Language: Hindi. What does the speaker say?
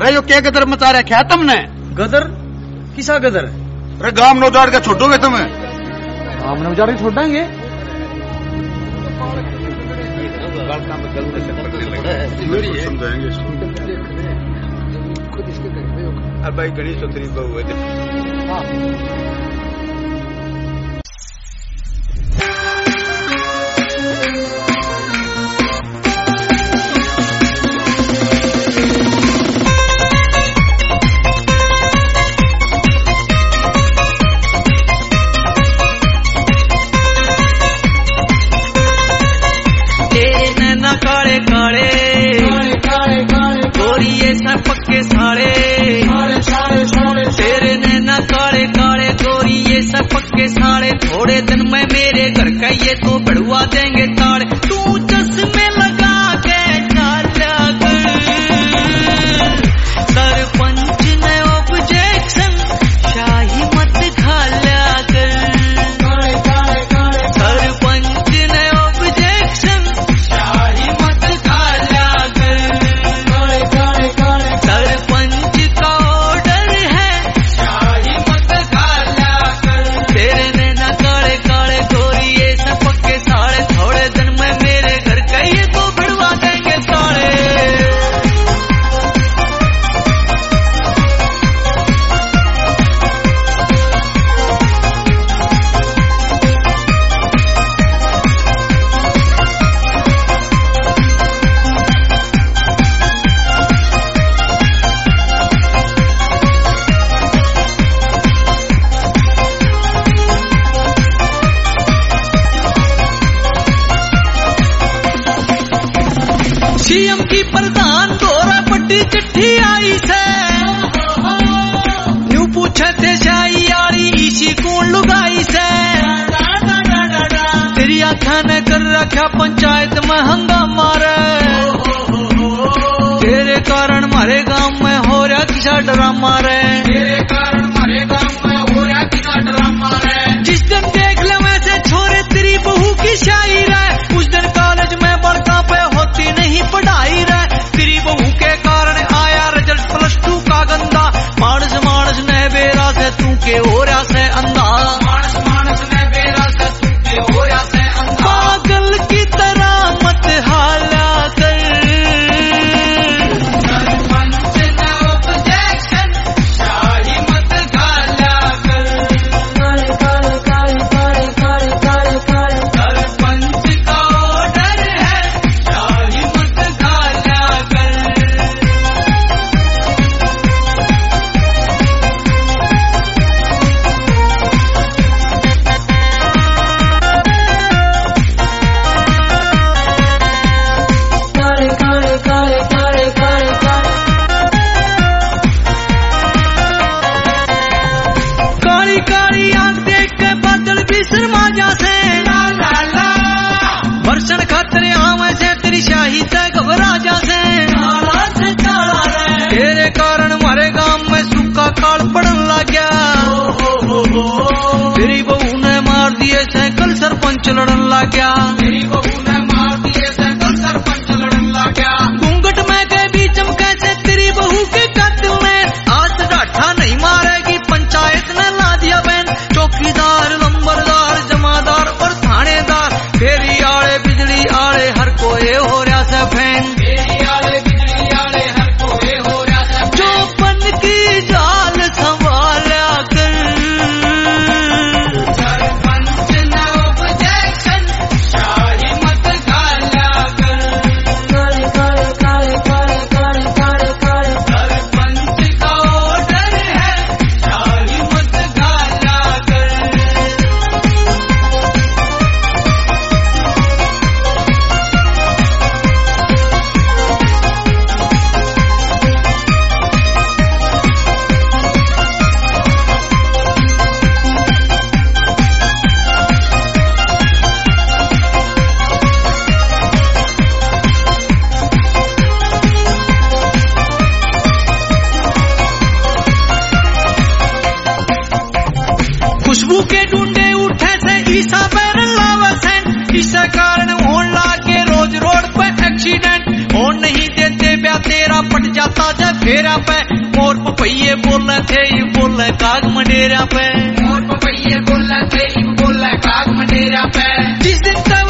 अरे यो क्या गदर मचा रखा है तुमने? गदर? किसा गदर? अरे गांव में उजाड़ के छोड़ोगे तुम्हें? गांव में उजाड़ के छोड़ देंगे? समझाएंगे अब भाई गणेश चौधरी बहू है। पक्के साड़े तेरे नैना काले काले गोरी ये सब पक्के साड़े थोड़े दिन में मेरे घर का ये तो बढ़वा देंगे ताड़े तू चश्मे लगा के डाला सरपंच ने ऑब्जेक्शन शाही मत खाला सरपंच ने ऑब्जेक्शन शाही मत खाला सरपंच का ऑर्डर है शाही मत खाला तेरे नैना काले काले गोरी ये सब पक्के साड़े थोड़े दिन में मेरे घर का ये तो भिड़वा देंगे साड़े। सीएम की प्रधान दौरा पट्टी चिट्ठी आई से न्यू पूछे थे शाही यारी इसी कौन लुगाई से तेरी आख्या ने कर रखा पंचायत में हंगामा रे तेरे कारण हमारे गांव में हो रहा किसा ड्रामा रे तेरे कारण हमारे गांव में हो रहा किसा ड्रामा रे जिस दिन देख ले वैसे छोरे तेरी बहू की शाही रे उस दिन कॉलेज में बड़का पे होती नहीं पढ़ाई रे तेरी बहू के कारण आया रिजल्ट +2 का गंदा मानस मानस ने बेरा से तू के हो रहा से अंधा मानस मानस ने बेरा से तू के हो रहा से अंधा पागल की तरह मत हाला कर सरपंच ने ऑब्जेक्शन शाही मत खाला कर सरपंच का ऑर्डर है शाही मत खाला कर। काली काली आंख देख के बादल भी शर्मा जाते वर्षण खातर आम से तेरी शाही से घबरा जाते तेरे कारण हमारे गांव में सूखा काल पड़न लग गया तेरी बहू ने मार दिए साइकिल सरपंच लड़न लग गया तेरी बहू ने मार दिए साइकिल सरपंच लड़न लग गया घूंघट में के बीच में कैसे तेरी बहू के कत्ल में आज डाठा नहीं मारेगी पंचायत ने ला दिया बैन चौकीदार लंबरदार जमादार और थानेदार फेरी आड़े बिजली आड़े हर कोई हो रहा से फैन फेरी आड़े बिजली आड़े हर कोई हो रहा से जो पन की जाल संभाला कर सरपंच ने ऑब्जेक्शन शाही मत खाला कर सरपंच का ऑर्डर है शाही मत खाला कर। खुशबू के ढूंढे उठे से ईसा पैर लावस है इसे कारण होने लागे रोज रोड पे एक्सीडेंट और नहीं देते ब्याह तेरा पट जाता जय फेरा पे। मोर पपैये बोले थे बोले काग मंडेरा पे। मोर पपैये बोले थे बोले काग मंडेरा पे। जिस दिन